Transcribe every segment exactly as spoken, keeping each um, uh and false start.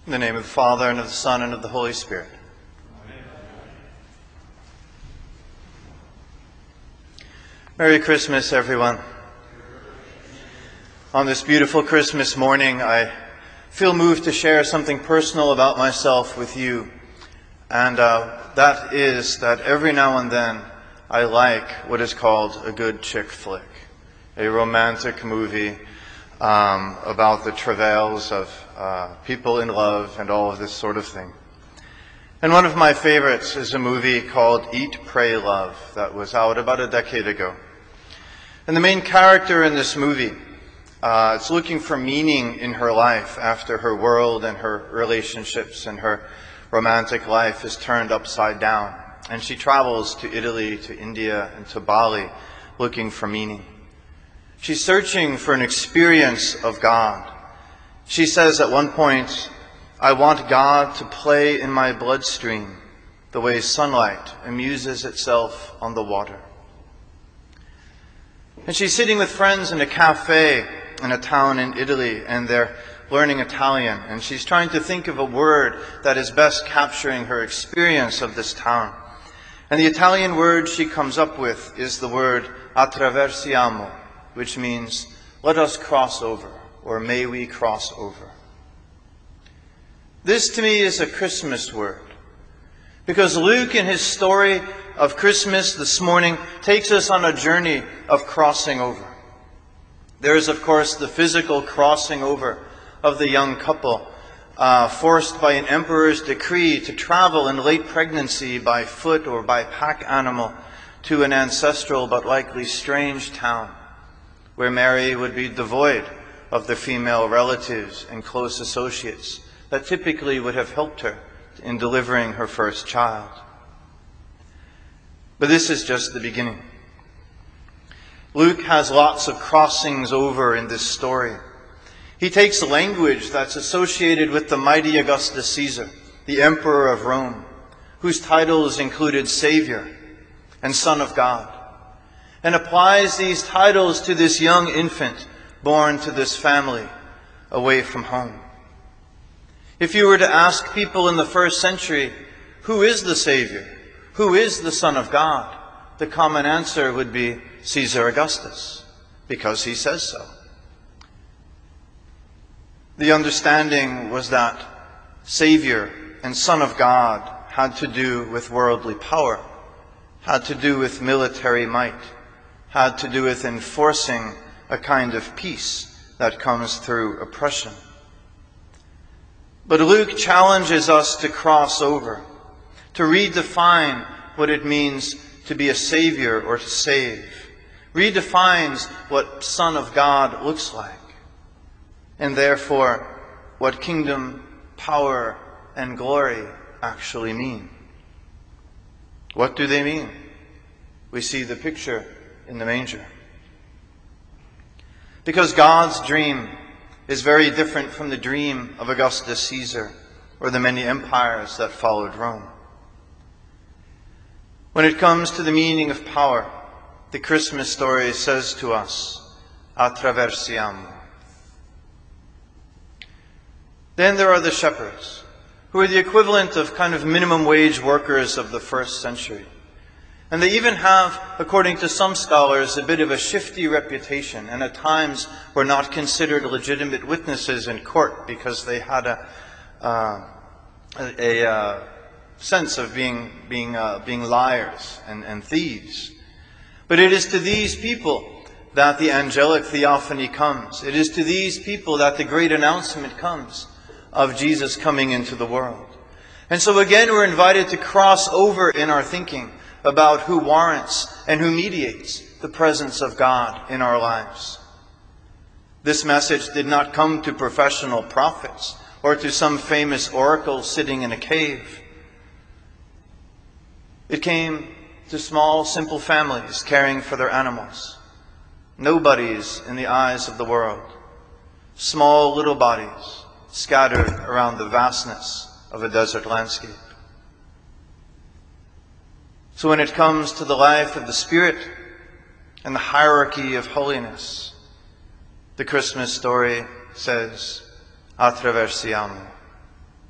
In the name of the Father, and of the Son, and of the Holy Spirit. Amen. Merry Christmas, everyone. On this beautiful Christmas morning, I feel moved to share something personal about myself with you. And uh, that is that every now and then, I like what is called a good chick flick, a romantic movie um, about the travails of uh, people in love and all of this sort of thing. And one of my favorites is a movie called Eat, Pray, Love that was out about a decade ago. And the main character in this movie uh, is looking for meaning in her life after her world and her relationships and her romantic life is turned upside down. And she travels to Italy, to India, and to Bali looking for meaning. She's searching for an experience of God. She says at one point, "I want God to play in my bloodstream the way sunlight amuses itself on the water." And she's sitting with friends in a cafe in a town in Italy, and they're learning Italian, and she's trying to think of a word that is best capturing her experience of this town. And the Italian word she comes up with is the word attraversiamo, which means, let us cross over, or may we cross over. This to me is a Christmas word, because Luke in his story of Christmas this morning takes us on a journey of crossing over. There is, of course, the physical crossing over of the young couple, uh, forced by an emperor's decree to travel in late pregnancy by foot or by pack animal to an ancestral but likely strange town, where Mary would be devoid of the female relatives and close associates that typically would have helped her in delivering her first child. But this is just the beginning. Luke has lots of crossings over in this story. He takes language that's associated with the mighty Augustus Caesar, the emperor of Rome, whose titles included Savior and Son of God, and applies these titles to this young infant born to this family away from home. If you were to ask people in the first century, who is the Savior? Who is the Son of God? The common answer would be Caesar Augustus, because he says so. The understanding was that Savior and Son of God had to do with worldly power, had to do with military might, had to do with enforcing a kind of peace that comes through oppression. But Luke challenges us to cross over, to redefine what it means to be a Savior or to save, redefines what Son of God looks like, and therefore what kingdom, power, and glory actually mean. What do they mean? We see the picture in the manger. Because God's dream is very different from the dream of Augustus Caesar or the many empires that followed Rome. When it comes to the meaning of power, the Christmas story says to us, attraversiamo. Then there are the shepherds, who are the equivalent of kind of minimum wage workers of the first century. And they even have, according to some scholars, a bit of a shifty reputation, and at times were not considered legitimate witnesses in court because they had a, uh, a, a uh, sense of being, being, uh, being liars and, and thieves. But it is to these people that the angelic theophany comes. It is to these people that the great announcement comes of Jesus coming into the world. And so again, we're invited to cross over in our thinking about who warrants and who mediates the presence of God in our lives. This message did not come to professional prophets or to some famous oracle sitting in a cave. It came to small, simple families caring for their animals. Nobodies in the eyes of the world. Small little bodies scattered around the vastness of a desert landscape. So when it comes to the life of the Spirit and the hierarchy of holiness, the Christmas story says, attraversiamo.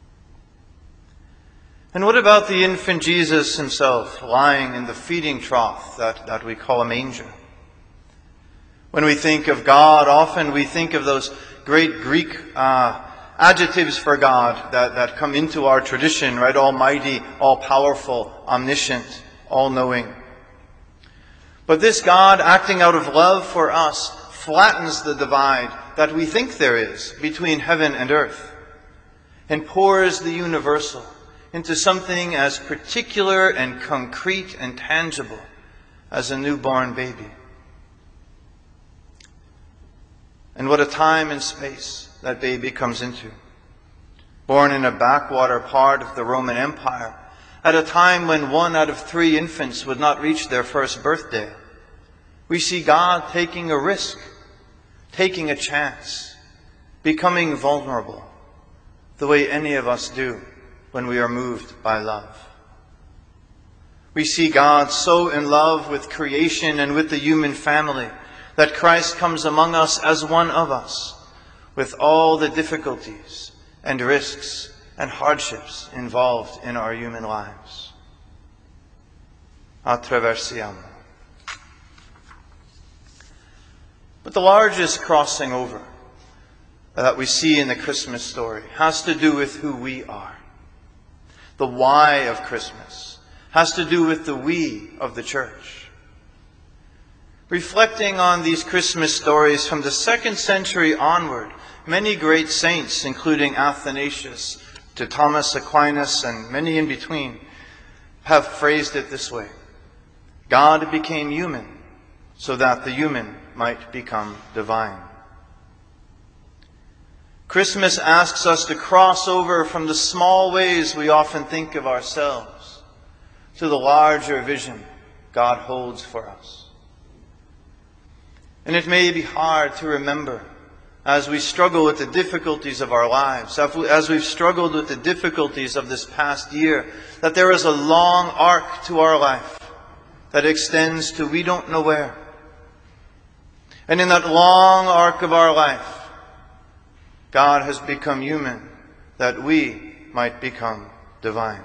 And what about the infant Jesus himself lying in the feeding trough that, that we call a manger? When we think of God, often we think of those great Greek uh, adjectives for God that, that come into our tradition, right? Almighty, all-powerful, omniscient, all-knowing. But this God, acting out of love for us, flattens the divide that we think there is between heaven and earth, and pours the universal into something as particular and concrete and tangible as a newborn baby. And what a time and space that baby comes into. Born in a backwater part of the Roman Empire, at a time when one out of three infants would not reach their first birthday, we see God taking a risk, taking a chance, becoming vulnerable, the way any of us do when we are moved by love. We see God so in love with creation and with the human family that Christ comes among us as one of us, with all the difficulties and risks and hardships involved in our human lives. Attraversiamo. But the largest crossing over that we see in the Christmas story has to do with who we are. The why of Christmas has to do with the we of the church. Reflecting on these Christmas stories from the second century onward, many great saints, including Athanasius to Thomas Aquinas and many in between, have phrased it this way: God became human so that the human might become divine. Christmas asks us to cross over from the small ways we often think of ourselves to the larger vision God holds for us. And it may be hard to remember as we struggle with the difficulties of our lives, as we've struggled with the difficulties of this past year, that there is a long arc to our life that extends to we don't know where. And in that long arc of our life, God has become human that we might become divine.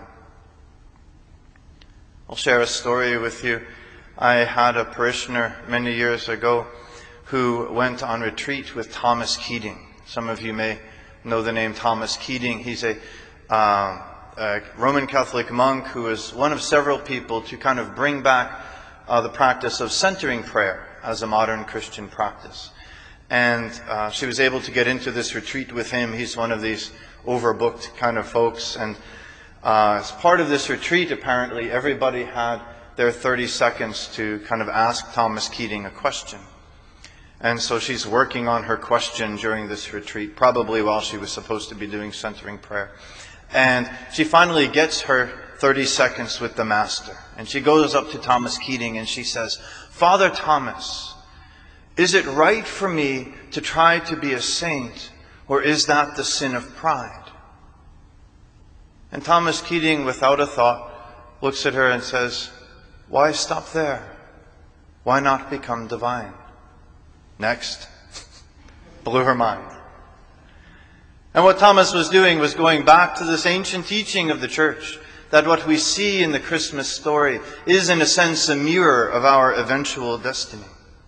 I'll share a story with you. I had a parishioner many years ago who went on retreat with Thomas Keating. Some of you may know the name Thomas Keating. He's a, uh, a Roman Catholic monk who was one of several people to kind of bring back uh, the practice of centering prayer as a modern Christian practice. And uh, she was able to get into this retreat with him. He's one of these overbooked kind of folks. And uh, as part of this retreat, apparently, everybody had their thirty seconds to kind of ask Thomas Keating a question. And so she's working on her question during this retreat, probably while she was supposed to be doing centering prayer. And she finally gets her thirty seconds with the Master. And she goes up to Thomas Keating and she says, "Father Thomas, is it right for me to try to be a saint, or is that the sin of pride?" And Thomas Keating, without a thought, looks at her and says, "Why stop there? Why not become divine?" Next. Blew her mind. And what Thomas was doing was going back to this ancient teaching of the church, that what we see in the Christmas story is in a sense a mirror of our eventual destiny.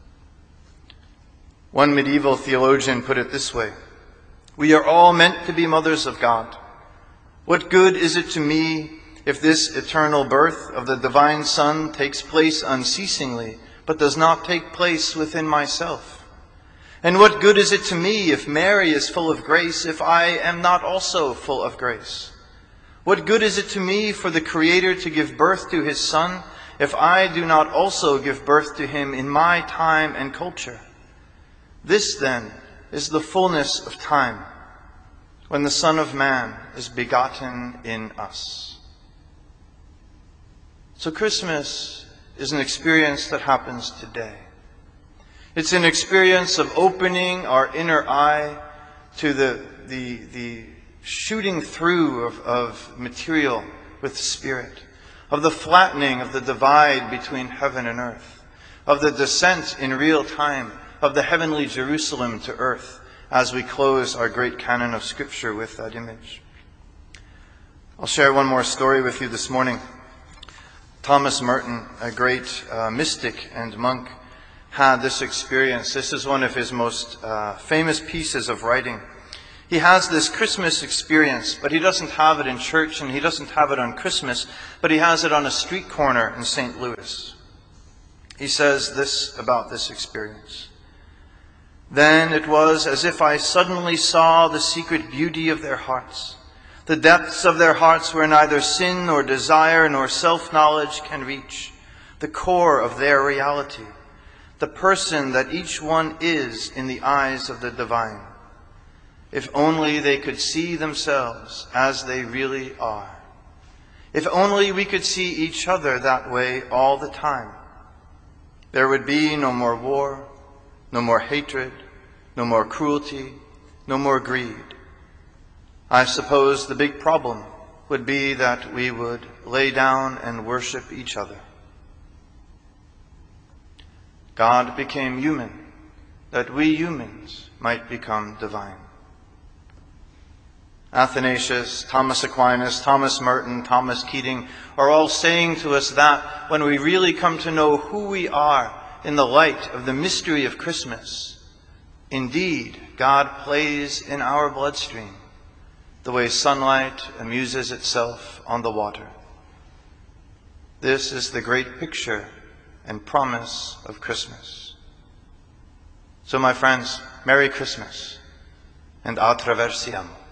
One medieval theologian put it this way: "We are all meant to be mothers of God. What good is it to me if this eternal birth of the divine Son takes place unceasingly, but does not take place within myself? And what good is it to me if Mary is full of grace, if I am not also full of grace? What good is it to me for the Creator to give birth to His Son, if I do not also give birth to Him in my time and culture? This, then, is the fullness of time, when the Son of Man is begotten in us." So Christmas is an experience that happens today. It's an experience of opening our inner eye to the, the, the shooting through of, of material with spirit, of the flattening of the divide between heaven and earth, of the descent in real time of the heavenly Jerusalem to earth, as we close our great canon of Scripture with that image. I'll share one more story with you this morning. Thomas Merton, a great uh, mystic and monk, had this experience. This is one of his most uh, famous pieces of writing. He has this Christmas experience, but he doesn't have it in church and he doesn't have it on Christmas, but he has it on a street corner in Saint Louis. He says this about this experience. Then it was as if I suddenly saw the secret beauty of their hearts, the depths of their hearts where neither sin nor desire nor self-knowledge can reach, the core of their reality, the person that each one is in the eyes of the divine. If only they could see themselves as they really are. If only we could see each other that way all the time. There would be no more war, no more hatred, no more cruelty, no more greed. I suppose the big problem would be that we would lay down and worship each other. God became human, that we humans might become divine. Athanasius, Thomas Aquinas, Thomas Merton, Thomas Keating are all saying to us that when we really come to know who we are in the light of the mystery of Christmas, indeed, God plays in our bloodstream the way sunlight amuses itself on the water. This is the great picture and promise of Christmas. So, my friends, Merry Christmas and a traversiamo.